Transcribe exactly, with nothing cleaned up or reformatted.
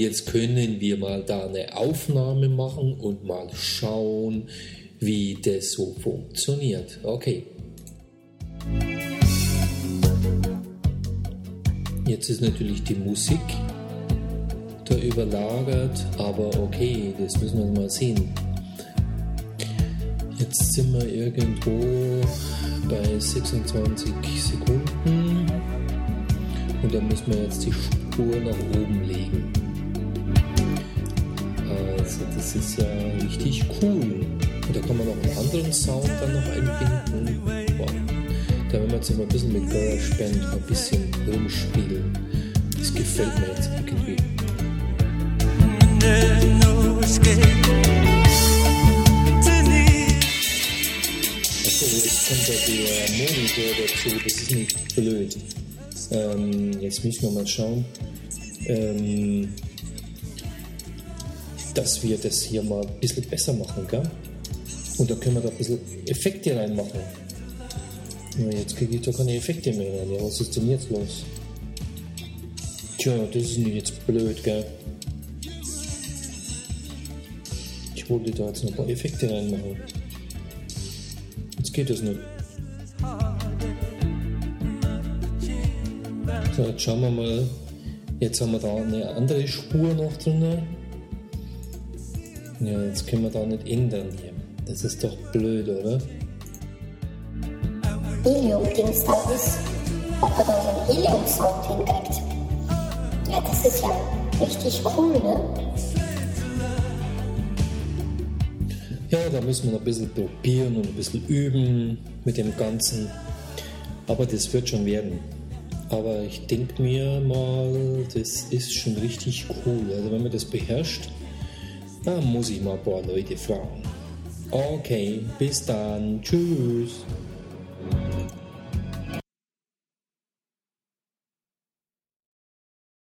jetzt können wir mal da eine Aufnahme machen und mal schauen, wie das so funktioniert. Okay. Jetzt ist natürlich die Musik da überlagert, aber okay, das müssen wir mal sehen. Jetzt sind wir irgendwo bei sechsundzwanzig Sekunden und dann müssen wir jetzt die Spur nach oben legen. Also das ist ja richtig cool. Und da kann man noch einen anderen Sound dann noch einbinden. Wow. Da werden wir jetzt mal ein bisschen mit GarageBand ein bisschen rumspielen. Das gefällt mir jetzt irgendwie. Achso, jetzt kommt da der Monitor dazu, das ist nicht blöd. Ähm, jetzt müssen wir mal schauen, ähm, dass wir das hier mal ein bisschen besser machen, gell? Und da können wir da ein bisschen Effekte reinmachen. Ja, jetzt kriege ich da keine Effekte mehr rein. Ja, was ist denn jetzt los? Tja, das ist nicht jetzt blöd, gell? Ich wollte da jetzt noch ein paar Effekte reinmachen. Jetzt geht das nicht. So, jetzt schauen wir mal. Jetzt haben wir da eine andere Spur noch drin. Ja, jetzt können wir da nicht ändern hier. Das ist doch blöd, oder? Helium-Dings da ist, ob er da so einen Helium-Sound hinkriegt. Ja, das ist ja richtig cool, ne? Ja, da müssen wir noch ein bisschen probieren und ein bisschen üben mit dem Ganzen. Aber das wird schon werden. Aber ich denke mir mal, das ist schon richtig cool. Also wenn man das beherrscht, dann muss ich mal ein paar Leute fragen. Okay, bis dann. Tschüss.